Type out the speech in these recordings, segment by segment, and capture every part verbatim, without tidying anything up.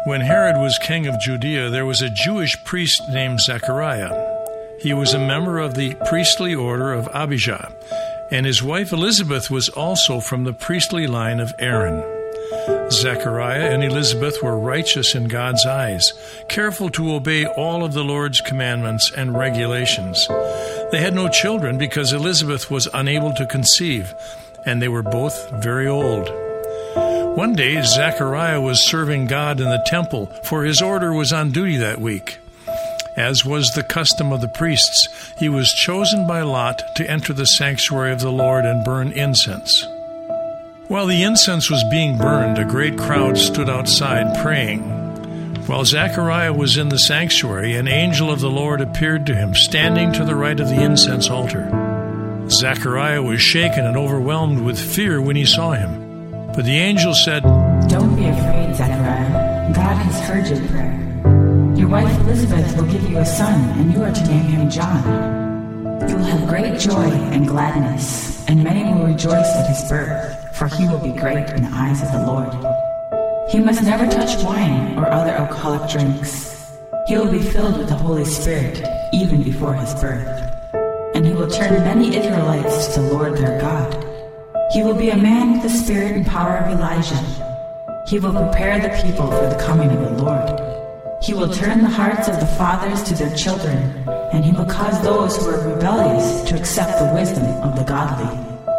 When Herod was king of Judea, there was a Jewish priest named Zechariah. He was a member of the priestly order of Abijah, and his wife Elizabeth was also from the priestly line of Aaron. Zechariah and Elizabeth were righteous in God's eyes, careful to obey all of the Lord's commandments and regulations. They had no children because Elizabeth was unable to conceive, and they were both very old. One day, Zechariah was serving God in the temple, for his order was on duty that week. As was the custom of the priests, he was chosen by lot to enter the sanctuary of the Lord and burn incense. While the incense was being burned, a great crowd stood outside praying. While Zechariah was in the sanctuary, an angel of the Lord appeared to him, standing to the right of the incense altar. Zechariah was shaken and overwhelmed with fear when he saw him. But the angel said, "Don't be afraid, Zechariah. God has heard your prayer. Your wife Elizabeth will give you a son, and you are to name him John. You will have great joy and gladness, and many will rejoice at his birth, for he will be great in the eyes of the Lord. He must never touch wine or other alcoholic drinks. He will be filled with the Holy Spirit even before his birth, and he will turn many Israelites to the Lord their God. He will be a man with the spirit and power of Elijah. He will prepare the people for the coming of the Lord. He will turn the hearts of the fathers to their children, and he will cause those who are rebellious to accept the wisdom of the godly."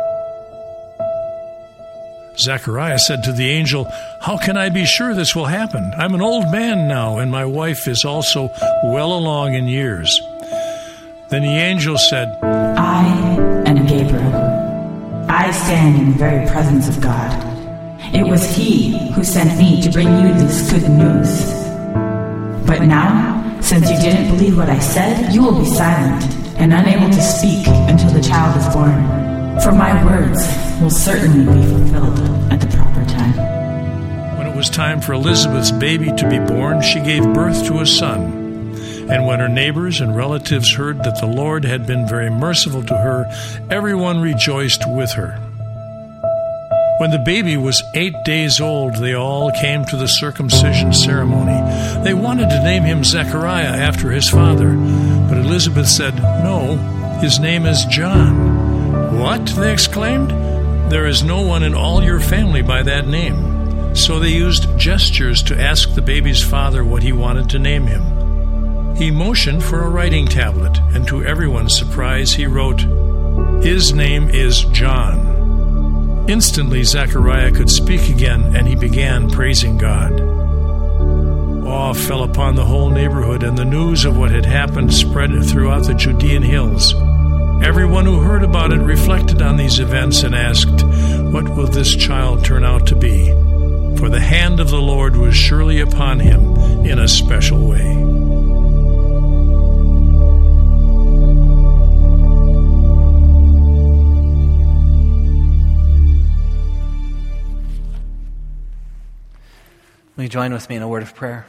Zechariah said to the angel, "How can I be sure this will happen? I'm an old man now, and my wife is also well along in years." Then the angel said, "I am Gabriel. I stand in the very presence of God. It was he who sent me to bring you this good news. But now, since you didn't believe what I said, you will be silent and unable to speak until the child is born. For my words will certainly be fulfilled at the proper time." When it was time for Elizabeth's baby to be born, she gave birth to a son. And when her neighbors and relatives heard that the Lord had been very merciful to her, everyone rejoiced with her. When the baby was eight days old, they all came to the circumcision ceremony. They wanted to name him Zechariah after his father, but Elizabeth said, "No, his name is John." "What?" they exclaimed. "There is no one in all your family by that name." So they used gestures to ask the baby's father what he wanted to name him. He motioned for a writing tablet, and to everyone's surprise, he wrote, "His name is John." Instantly, Zechariah could speak again, and he began praising God. Awe fell upon the whole neighborhood, and the news of what had happened spread throughout the Judean hills. Everyone who heard about it reflected on these events and asked, "What will this child turn out to be?" For the hand of the Lord was surely upon him in a special way. Will you join with me in a word of prayer?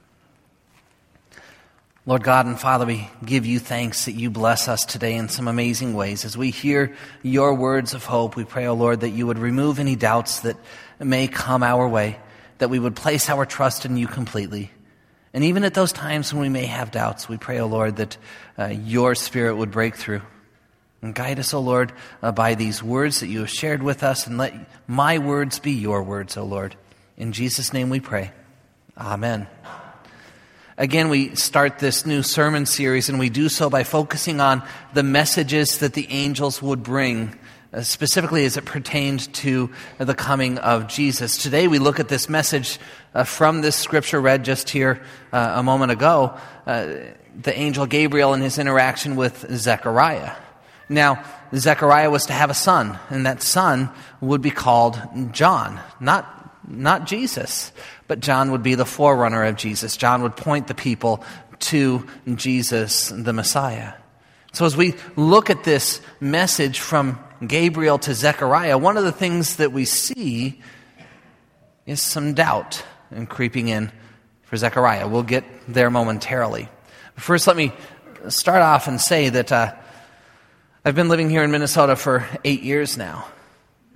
Lord God and Father, we give you thanks that you bless us today in some amazing ways. As we hear your words of hope, we pray, O Lord, that you would remove any doubts that may come our way, that we would place our trust in you completely. And even at those times when we may have doubts, we pray, O Lord, that uh, your Spirit would break through. And guide us, O Lord, uh, by these words that you have shared with us, and let my words be your words, O Lord. In Jesus' name we pray. Amen. Again, we start this new sermon series, and we do so by focusing on the messages that the angels would bring, uh, specifically as it pertained to the coming of Jesus. Today we look at this message uh, from this scripture read just here uh, a moment ago, uh, the angel Gabriel and his interaction with Zechariah. Now, Zechariah was to have a son, and that son would be called John, not Not Jesus, but John would be the forerunner of Jesus. John would point the people to Jesus, the Messiah. So as we look at this message from Gabriel to Zechariah, one of the things that we see is some doubt and creeping in for Zechariah. We'll get there momentarily. But first, let me start off and say that uh, I've been living here in Minnesota for eight years now.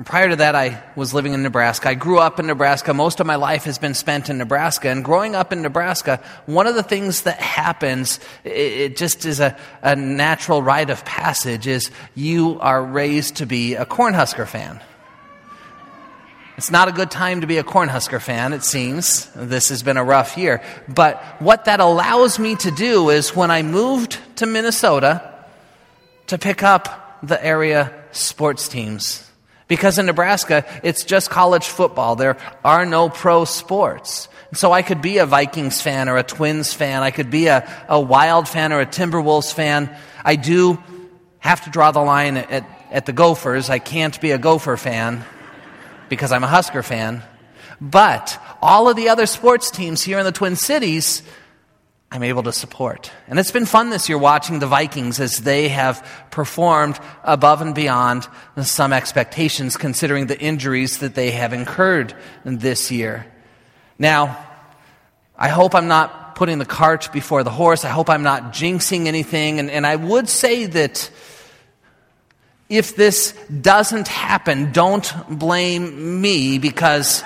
Prior to that, I was living in Nebraska. I grew up in Nebraska. Most of my life has been spent in Nebraska. And growing up in Nebraska, one of the things that happens, it just is a, a natural rite of passage, is you are raised to be a Cornhusker fan. It's not a good time to be a Cornhusker fan, it seems. This has been a rough year. But what that allows me to do is when I moved to Minnesota to pick up the area sports teams. Because in Nebraska, it's just college football. There are no pro sports. So I could be a Vikings fan or a Twins fan. I could be a, a Wild fan or a Timberwolves fan. I do have to draw the line at, at the Gophers. I can't be a Gopher fan because I'm a Husker fan. But all of the other sports teams here in the Twin Cities, I'm able to support. And it's been fun this year watching the Vikings as they have performed above and beyond some expectations considering the injuries that they have incurred this year. Now, I hope I'm not putting the cart before the horse. I hope I'm not jinxing anything. And, and I would say that if this doesn't happen, don't blame me, because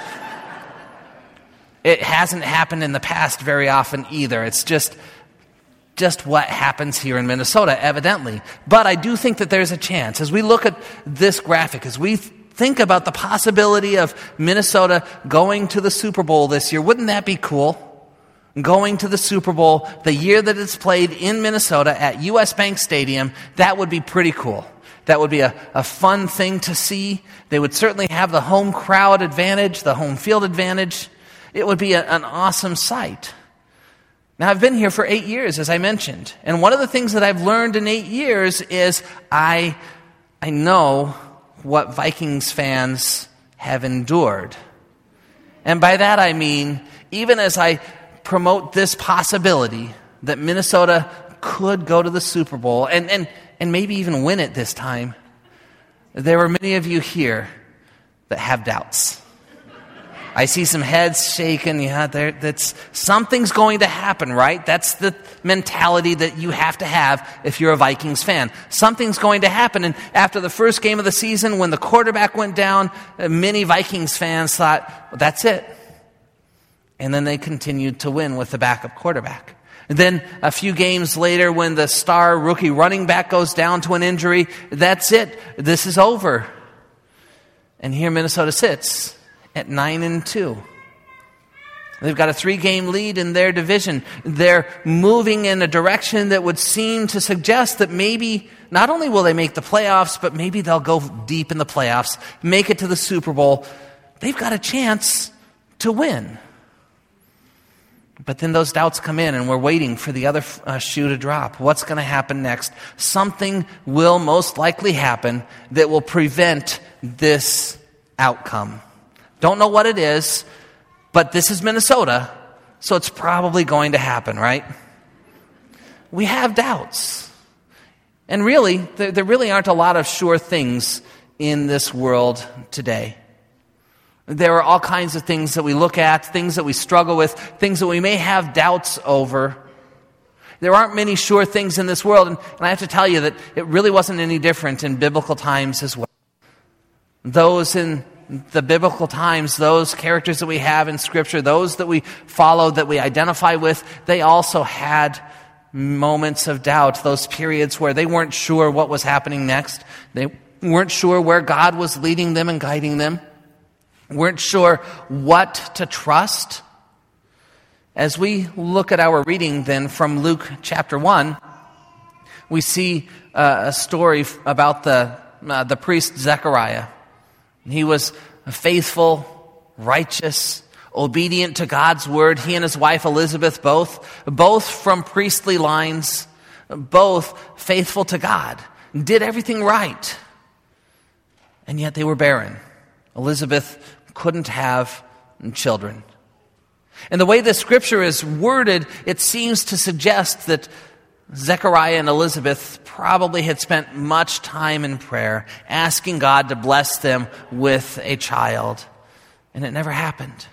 it hasn't happened in the past very often either. It's just just what happens here in Minnesota, evidently. But I do think that there's a chance. As we look at this graphic, as we think about the possibility of Minnesota going to the Super Bowl this year, wouldn't that be cool? Going to the Super Bowl the year that it's played in Minnesota at U S Bank Stadium, that would be pretty cool. That would be a, a fun thing to see. They would certainly have the home crowd advantage, the home field advantage. It would be a, an awesome sight. Now, I've been here for eight years, as I mentioned. And one of the things that I've learned in eight years is I, I know what Vikings fans have endured. And by that I mean, even as I promote this possibility that Minnesota could go to the Super Bowl and, and, and maybe even win it this time, there are many of you here that have doubts. I see some heads shaking. Yeah, there, that's something's going to happen, right? That's the mentality that you have to have if you're a Vikings fan. Something's going to happen. And after the first game of the season, when the quarterback went down, many Vikings fans thought, well, that's it. And then they continued to win with the backup quarterback. And then a few games later, when the star rookie running back goes down to an injury, that's it. This is over. And here Minnesota sits at nine and two. They've got a three-game lead in their division. They're moving in a direction that would seem to suggest that maybe not only will they make the playoffs, but maybe they'll go deep in the playoffs, make it to the Super Bowl. They've got a chance to win. But then those doubts come in, and we're waiting for the other uh, shoe to drop. What's going to happen next? Something will most likely happen that will prevent this outcome. Don't know what it is, but this is Minnesota, so it's probably going to happen, right? We have doubts. And really, there, there really aren't a lot of sure things in this world today. There are all kinds of things that we look at, things that we struggle with, things that we may have doubts over. There aren't many sure things in this world, and, and I have to tell you that it really wasn't any different in biblical times as well. Those in the biblical times, those characters that we have in Scripture, those that we follow, that we identify with, they also had moments of doubt, those periods where they weren't sure what was happening next. They weren't sure where God was leading them and guiding them. Weren't sure what to trust. As we look at our reading then from Luke chapter one, we see uh, a story about the uh, the priest Zechariah. He was faithful, righteous, obedient to God's word. He and his wife Elizabeth both, both from priestly lines, both faithful to God, did everything right. And yet they were barren. Elizabeth couldn't have children. And the way the scripture is worded, it seems to suggest that Zechariah and Elizabeth probably had spent much time in prayer, asking God to bless them with a child. And it never happened.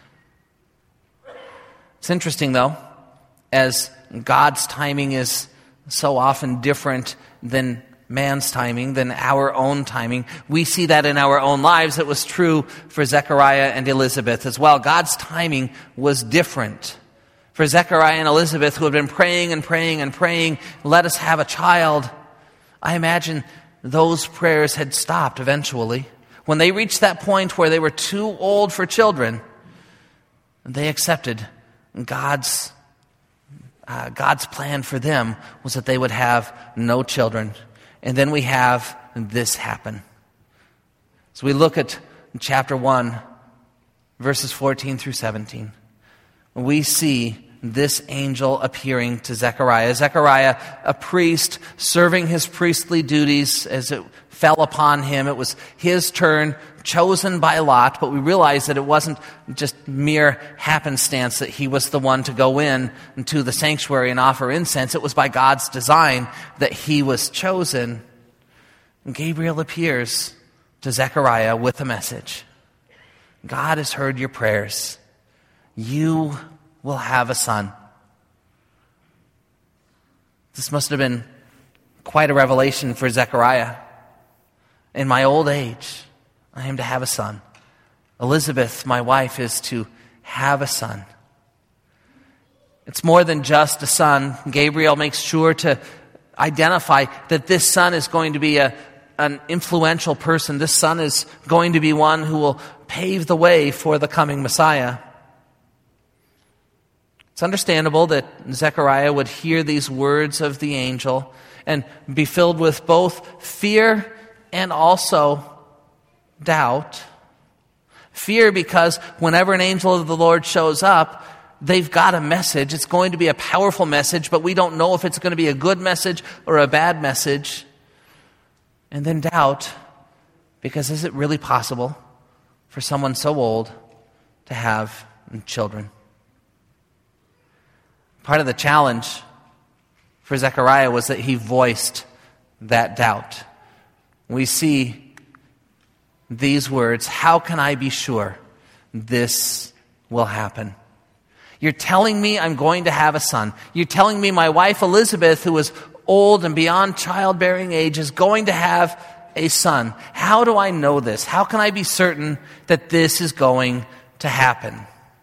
It's interesting, though, as God's timing is so often different than man's timing than our own timing. We see that in our own lives. It was true for Zechariah and Elizabeth as well. God's timing was different. For Zechariah and Elizabeth, who had been praying and praying and praying, let us have a child, I imagine those prayers had stopped eventually. When they reached that point where they were too old for children, they accepted God's uh, God's plan for them was that they would have no children. And then we have this happen. So we look at chapter one, verses fourteen through seventeen. We see this angel appearing to Zechariah. Zechariah, a priest, serving his priestly duties as it fell upon him. It was his turn, chosen by lot, but we realize that it wasn't just mere happenstance that he was the one to go in into the sanctuary and offer incense. It was by God's design that he was chosen. And Gabriel appears to Zechariah with a message. God has heard your prayers. You will have a son. This must have been quite a revelation for Zechariah. In my old age, I am to have a son. Elizabeth, my wife, is to have a son. It's more than just a son. Gabriel makes sure to identify that this son is going to be a, an influential person. This son is going to be one who will pave the way for the coming Messiah. It's understandable that Zechariah would hear these words of the angel and be filled with both fear and also doubt. Fear because whenever an angel of the Lord shows up, they've got a message. It's going to be a powerful message, but we don't know if it's going to be a good message or a bad message. And then doubt, because is it really possible for someone so old to have children? Part of the challenge for Zechariah was that he voiced that doubt. We see these words, how can I be sure this will happen? You're telling me I'm going to have a son. You're telling me my wife Elizabeth, who is old and beyond childbearing age, is going to have a son. How do I know this? How can I be certain that this is going to happen?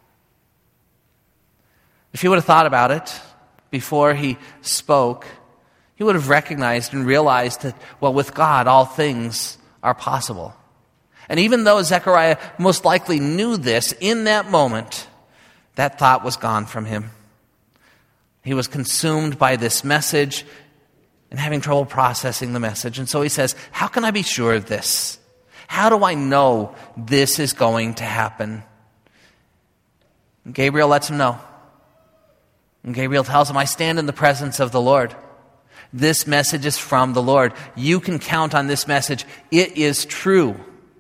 If he would have thought about it before he spoke, he would have recognized and realized that, well, with God, all things are possible. And even though Zechariah most likely knew this, in that moment, that thought was gone from him. He was consumed by this message and having trouble processing the message. And so he says, how can I be sure of this? How do I know this is going to happen? And Gabriel lets him know. And Gabriel tells him, I stand in the presence of the Lord. This message is from the Lord. You can count on this message. It is true.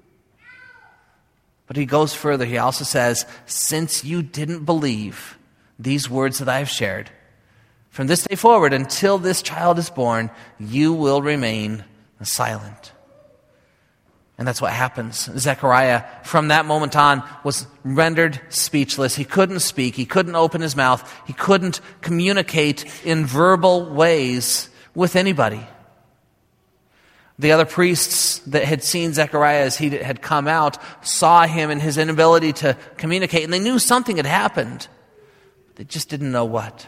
But he goes further. He also says, since you didn't believe these words that I've shared, from this day forward until this child is born, you will remain silent. And that's what happens. Zechariah, from that moment on, was rendered speechless. He couldn't speak. He couldn't open his mouth. He couldn't communicate in verbal ways with anybody. The other priests that had seen Zechariah as he had come out saw him and his inability to communicate, and they knew something had happened. They just didn't know what.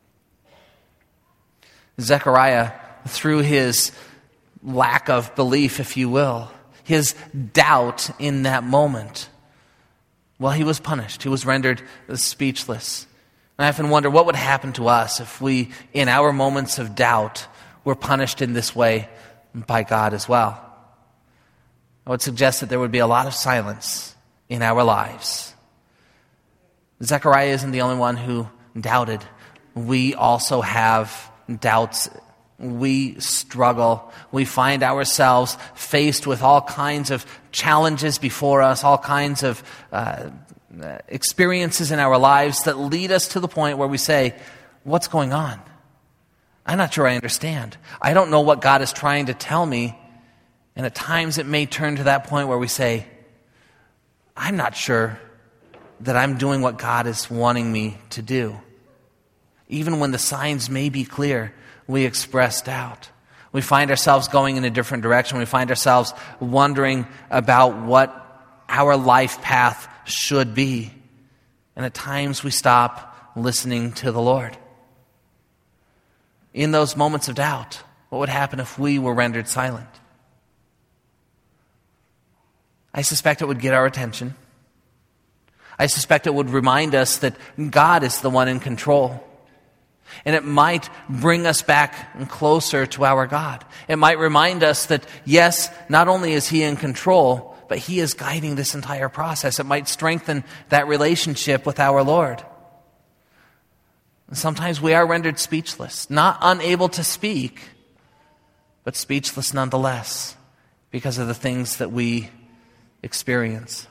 Zechariah, through his lack of belief, if you will, his doubt in that moment, well, he was punished. He was rendered speechless. And I often wonder what would happen to us if we, in our moments of doubt, were punished in this way by God as well. I would suggest that there would be a lot of silence in our lives. Zechariah isn't the only one who doubted. We also have doubts. We struggle. We find ourselves faced with all kinds of challenges before us, all kinds of uh, experiences in our lives that lead us to the point where we say, what's going on? I'm not sure I understand. I don't know what God is trying to tell me. And at times it may turn to that point where we say, I'm not sure that I'm doing what God is wanting me to do. Even when the signs may be clear, we express doubt. We find ourselves going in a different direction. We find ourselves wondering about what our life path should be. And at times we stop listening to the Lord. In those moments of doubt, what would happen if we were rendered silent? I suspect it would get our attention. I suspect it would remind us that God is the one in control. And it might bring us back closer to our God. It might remind us that, yes, not only is He in control, but He is guiding this entire process. It might strengthen that relationship with our Lord. And sometimes we are rendered speechless, not unable to speak, but speechless nonetheless because of the things that we experience.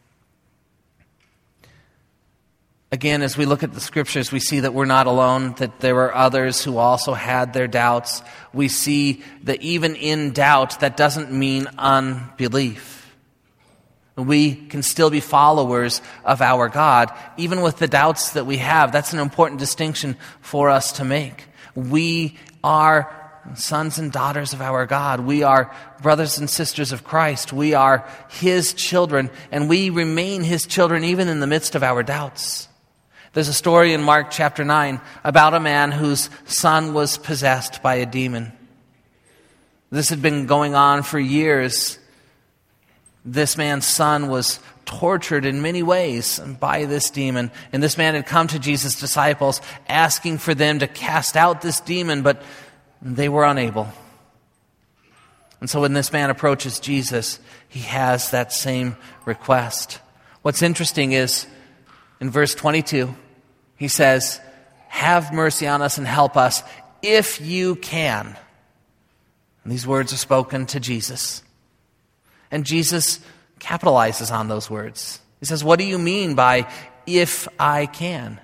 Again, as we look at the Scriptures, we see that we're not alone, that there were others who also had their doubts. We see that even in doubt, that doesn't mean unbelief. We can still be followers of our God, even with the doubts that we have. That's an important distinction for us to make. We are sons and daughters of our God. We are brothers and sisters of Christ. We are His children, and we remain His children even in the midst of our doubts. There's a story in Mark chapter nine about a man whose son was possessed by a demon. This had been going on for years. This man's son was tortured in many ways by this demon. And this man had come to Jesus' disciples asking for them to cast out this demon, but they were unable. And so when this man approaches Jesus, he has that same request. What's interesting is, in verse twenty-two, he says, "Have mercy on us and help us if you can." And these words are spoken to Jesus. And Jesus capitalizes on those words. He says, "What do you mean by if I can?"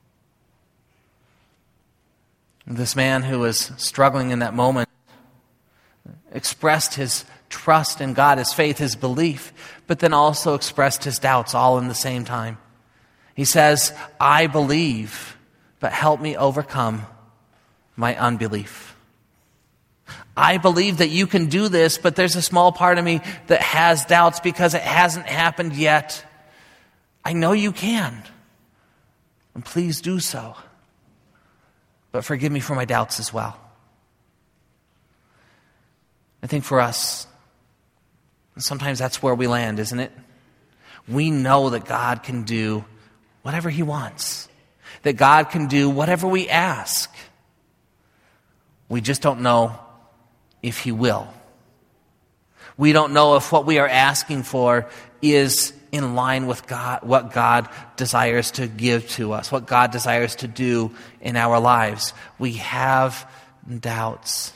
This man who was struggling in that moment expressed his trust in God, his faith, his belief, but then also expressed his doubts all in the same time. He says, "I believe, but help me overcome my unbelief. I believe that you can do this, but there's a small part of me that has doubts because it hasn't happened yet. I know you can, and please do so. But forgive me for my doubts as well." I think for us, sometimes that's where we land, isn't it? We know that God can do whatever He wants, that God can do whatever we ask. We just don't know if He will. We don't know if what we are asking for is in line with God, what God desires to give to us, what God desires to do in our lives. We have doubts.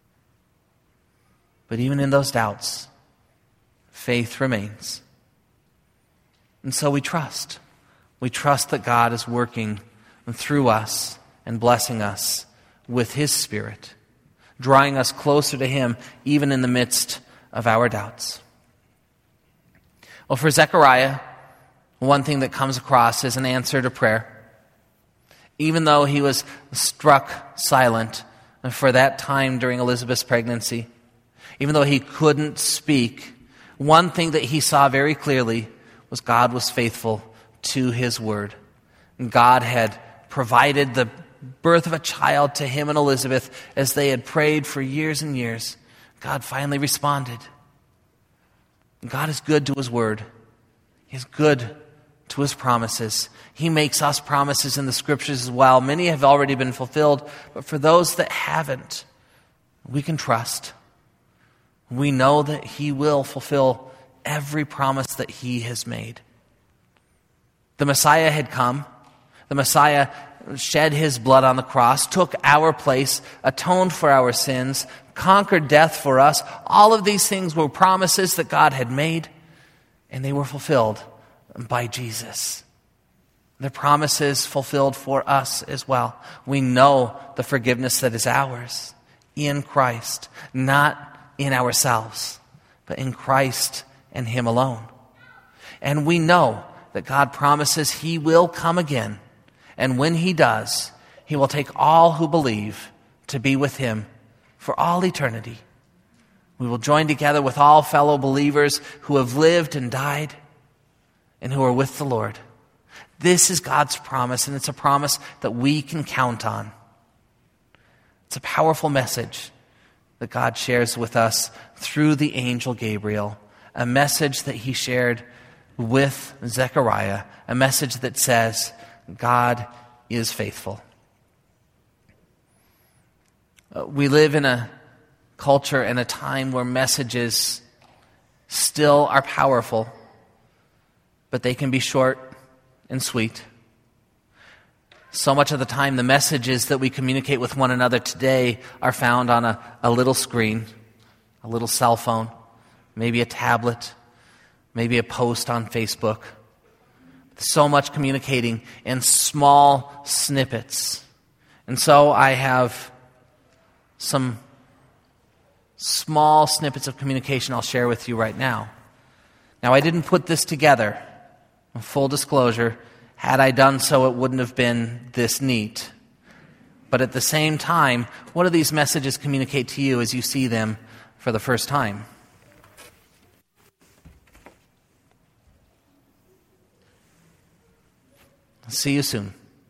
But even in those doubts, faith remains. And so we trust. We trust that God is working through us and blessing us with His Spirit, drawing us closer to Him even in the midst of our doubts. Well, for Zechariah, one thing that comes across is an answer to prayer. Even though he was struck silent for that time during Elizabeth's pregnancy, even though he couldn't speak, one thing that he saw very clearly was God was faithful to His word. God had provided the birth of a child to him and Elizabeth as they had prayed for years and years. God finally responded. God is good to His word. He is good to His promises. He makes us promises in the Scriptures as well. Many have already been fulfilled, but for those that haven't, we can trust. We know that He will fulfill every promise that He has made. The Messiah had come. The Messiah shed His blood on the cross, took our place, atoned for our sins, conquered death for us. All of these things were promises that God had made, and they were fulfilled by Jesus. The promises fulfilled for us as well. We know the forgiveness that is ours in Christ, not in ourselves, but in Christ and Him alone. And we know that God promises He will come again. And when He does, He will take all who believe to be with Him for all eternity. We will join together with all fellow believers who have lived and died and who are with the Lord. This is God's promise, and it's a promise that we can count on. It's a powerful message that God shares with us through the angel Gabriel, a message that he shared with Zechariah, a message that says, God is faithful. Uh, we live in a culture and a time where messages still are powerful, but they can be short and sweet. So much of the time, the messages that we communicate with one another today are found on a, a little screen, a little cell phone, maybe a tablet, maybe a post on Facebook. So much communicating in small snippets. And so I have some small snippets of communication I'll share with you right now. Now, I didn't put this together. Full disclosure, had I done so, it wouldn't have been this neat. But at the same time, what do these messages communicate to you as you see them for the first time? See you soon.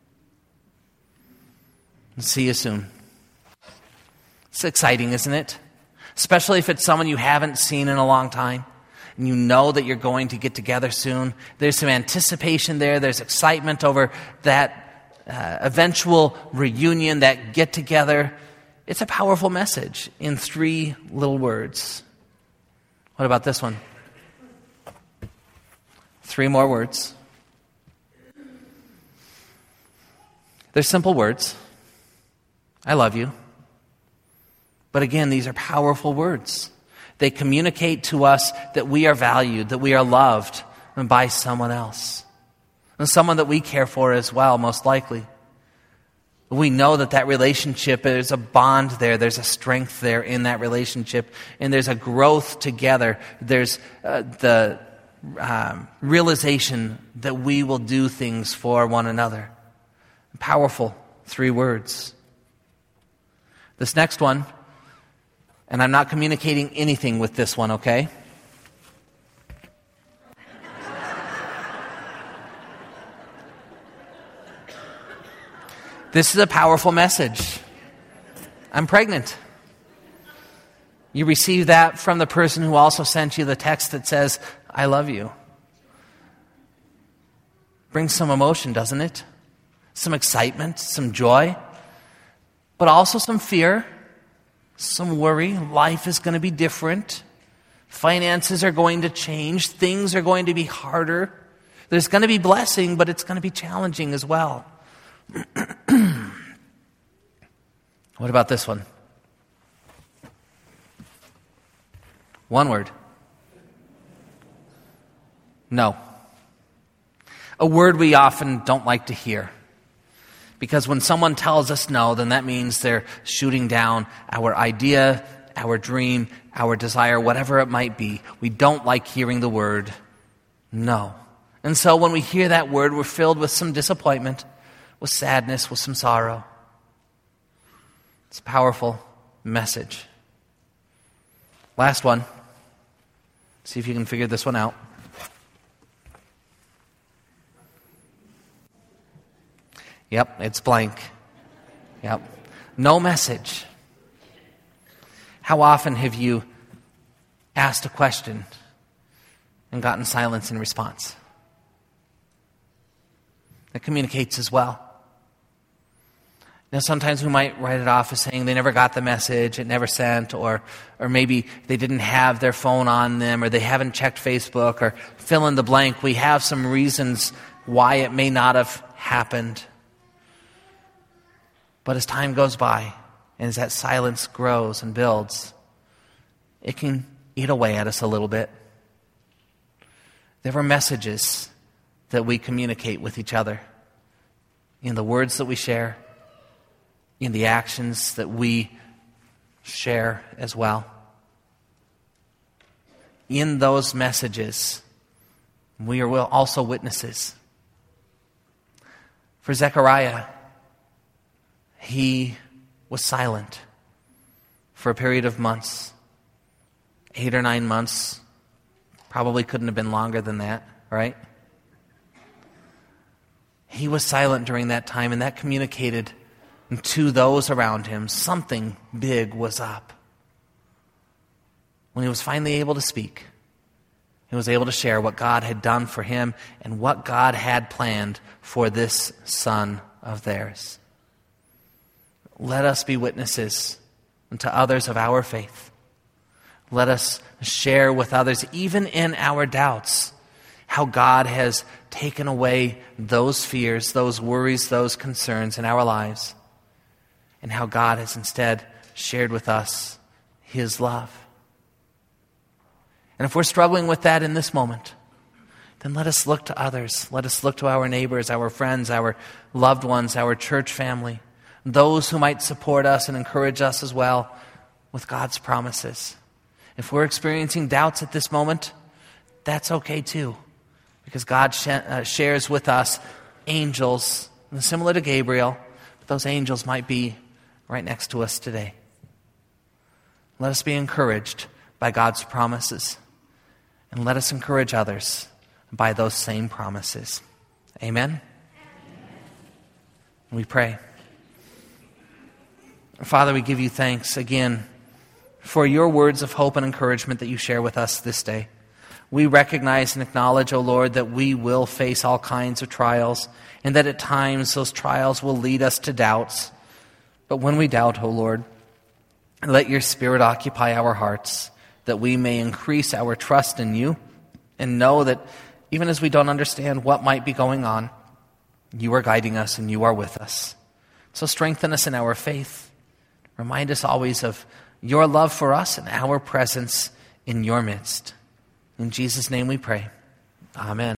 See you soon. It's exciting, isn't it? Especially if it's someone you haven't seen in a long time, and you know that you're going to get together soon. There's some anticipation there. There's excitement over that uh, eventual reunion, that get-together. It's a powerful message in three little words. What about this one? Three more words. They're simple words. I love you. But again, these are powerful words. They communicate to us that we are valued, that we are loved by someone else. And someone that we care for as well, most likely. We know that that relationship, there's a bond there, there's a strength there in that relationship, and there's a growth together. There's uh, the um, realization that we will do things for one another. Powerful three words. This next one, and I'm not communicating anything with this one, okay? This is a powerful message. I'm pregnant. You receive that from the person who also sent you the text that says, I love you. Brings some emotion, doesn't it? Some excitement, some joy, but also some fear, some worry. Life is going to be different. Finances are going to change. Things are going to be harder. There's going to be blessing, but it's going to be challenging as well. What about this one? One word. No. A word we often don't like to hear. Because when someone tells us no, then that means they're shooting down our idea, our dream, our desire, whatever it might be. We don't like hearing the word no. And so when we hear that word, we're filled with some disappointment, with sadness, with some sorrow. It's a powerful message. Last one. See if you can figure this one out. Yep, it's blank. Yep. No message. How often have you asked a question and gotten silence in response? That communicates as well. Now, sometimes we might write it off as saying they never got the message, it never sent, or or maybe they didn't have their phone on them, or they haven't checked Facebook, or fill in the blank. We have some reasons why it may not have happened. But as time goes by, and as that silence grows and builds, it can eat away at us a little bit. There are messages that we communicate with each other in the words that we share, in the actions that we share as well. In those messages, we are also witnesses. For Zechariah, he was silent. for a period of months, eight or nine months. Probably couldn't have been longer than that, right? He was silent during that time, and that communicated to those around him something big was up. When he was finally able to speak, he was able to share what God had done for him and what God had planned for this son of theirs. Let us be witnesses to others of our faith. Let us share with others, even in our doubts, how God has taken away those fears, those worries, those concerns in our lives, and how God has instead shared with us his love. And if we're struggling with that in this moment, then let us look to others. Let us look to our neighbors, our friends, our loved ones, our church family, those who might support us and encourage us as well with God's promises. If we're experiencing doubts at this moment, that's okay too, because God sh- uh, shares with us angels, similar to Gabriel, but those angels might be right next to us today. Let us be encouraged by God's promises, and let us encourage others by those same promises. Amen? Amen. We pray. Father, we give you thanks again for your words of hope and encouragement that you share with us this day. We recognize and acknowledge, O Lord, that we will face all kinds of trials, and that at times those trials will lead us to doubts. But when we doubt, O Lord, let your Spirit occupy our hearts, that we may increase our trust in you and know that even as we don't understand what might be going on, you are guiding us and you are with us. So strengthen us in our faith. Remind us always of your love for us and our presence in your midst. In Jesus' name we pray. Amen.